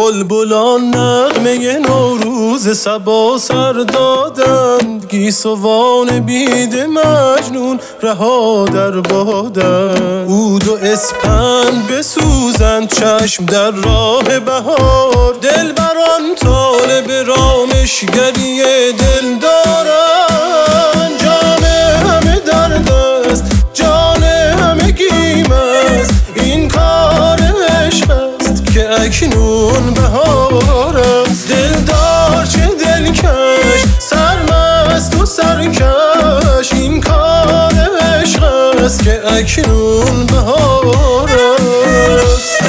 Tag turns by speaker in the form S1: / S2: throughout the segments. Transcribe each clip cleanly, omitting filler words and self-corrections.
S1: بلبلان نغمه نوروز صبا سر دادند، گیسوان بید مجنون رها در بادند. عود و اسپند بسوزند چشم در راه بهار، دلبران طالب رامشگری دل دارند. جان همه درد است، جان همه گیم است، این کار عشق است که اکنون بهار است. دلدار چه دلکش، سرمست و سرکش، این کار عشق است که اکنون بهار است.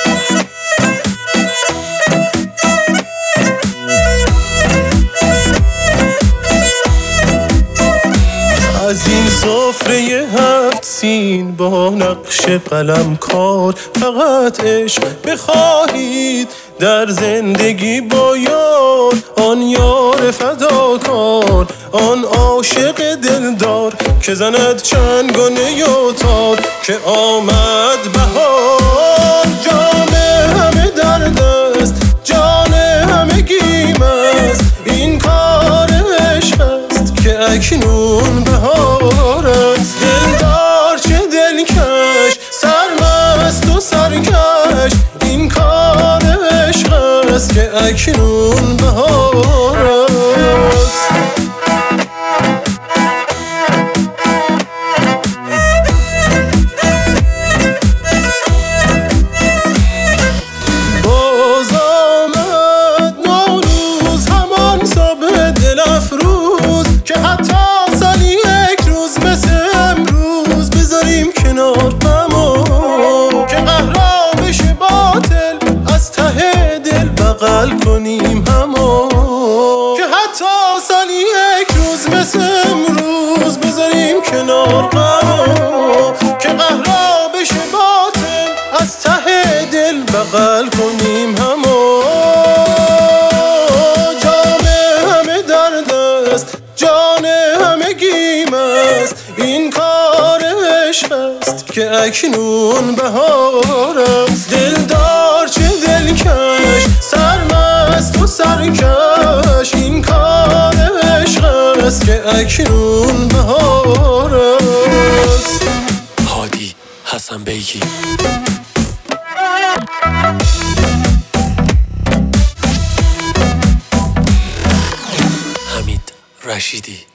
S1: از این سفره 7 سین با نقش قلم کار، فقط عشق بخواهید در زندگی با یار. آن یار فداکار، آن عاشق دلدار که زند چنگ و نی و تار، که آمد بهار. جام همه درد است، جان همه گیم است، این کار عشق است که اکنون بهار است. دلدار چه دلکش، سرمست و سرکش، این کار عشق است که اکنون بهار است. باز آمد نوروز، همان صبح دل افروز، که حتی سالی یک روز مثل امروز بذاریم کنار غمو، که قهرا بشه باطل از ته دل بغل کنیم همو. که حتی سالی یک روز مثل امروز بذاریم کنار غمو، که قهرا بشه باطل از ته دل بغل کنیم همو. جام همه درد است، جان همه گیم است، این کار عشق است که اکنون بهار است. دلدار چه دلکش، سرمست و سرکش، این کار عشق است که اکنون بهار است.
S2: هادی حسن بیگی. حمید رشیدی.